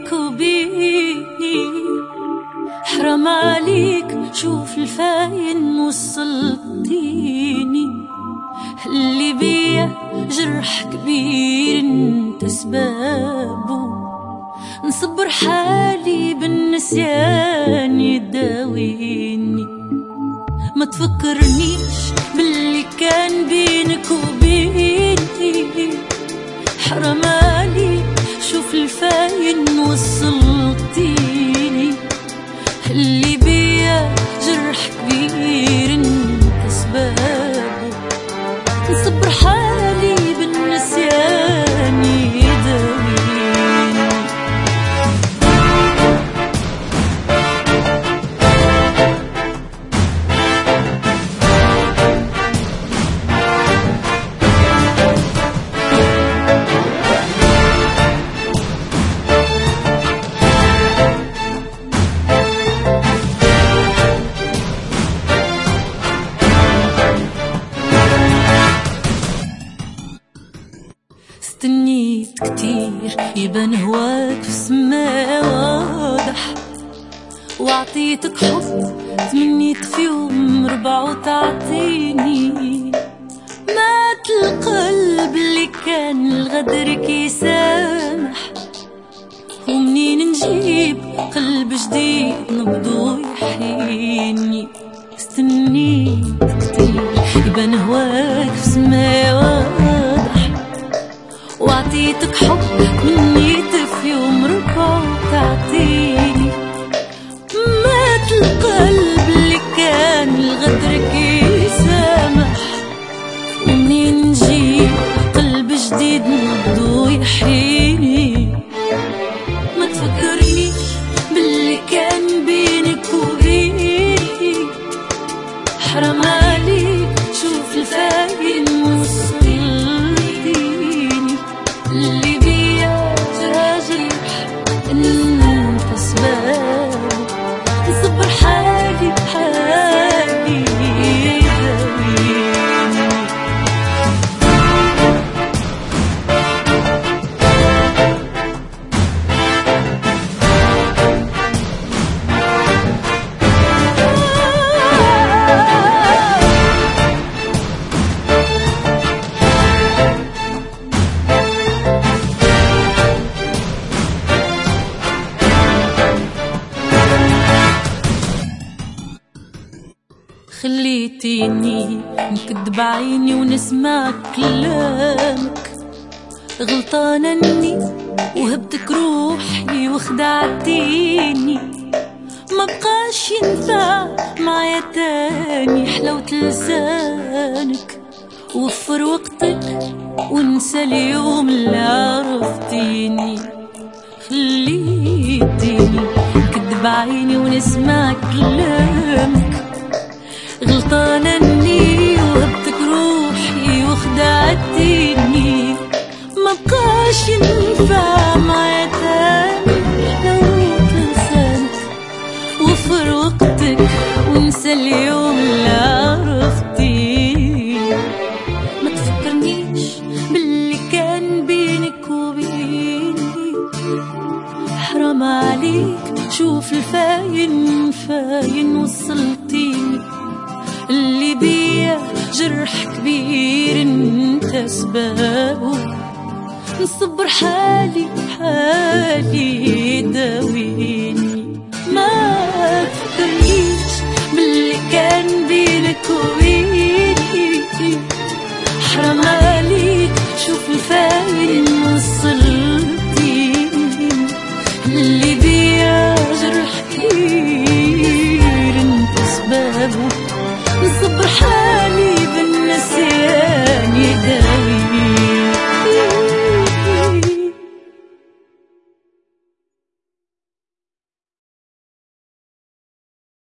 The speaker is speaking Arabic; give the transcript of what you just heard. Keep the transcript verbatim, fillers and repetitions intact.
بينك وبيني، حرام عليك شوف الفاين وصلتيني. اللي بيا جرح كبير انت سبابه، نصبر حالي بالنسيان يداويني. ما تفكرنيش باللي كان بينك وبيني، حرام عليك شوف الفاين وصلتيني. اللي بيا جرح كبير انت سبابه، نصبر حالي بالنسيان يداويني. استنيت كتير يبان هواك في السما واضح، وعطيتك حب تمنيت في يوم ربعه تعطيني. مات القلب اللي كان لغدرك يسامح، ومنين نجيب قلب جديد نبضو يحييني. استنيت كتير يبان هواك في السما واضح، وعطيتك حب منيت في يوم ربع تعطيني. مات القلب اللي كان لغدرك يسامح، ومنين نجيب قلب جديد نبضو يحييني. ما تفكرنيش باللي كان بينك وبيني، حرام عليك شوف الفاين وصلتيني. اللي بيا جرح انت سبابه، نصبر حالي بحالي يداويني. خليتيني نكدب عيني ونسمع كلامك، غلطانة اني وهبتك روحي وخدعتيني. ما بقاش ينفع معايا تاني حلاوة لسانك، وفر وقتك وانسى اليوم اللي عرفتيني. خليتيني نكدب عيني ونسمع كلامك، غلطانة اني وهبتك روحي وخدعتيني. ما بقاش ينفع معايا تاني حلاوة لسانك، وفر وقتك وانسى اليوم اللي عرفتيني. ما تفكرنيش باللي كان بينك وبيني، حرام عليك شوف الفاين فاين وصلتيني. اللي بيا جرح كبير انت سبابه، نصبر حالي حالي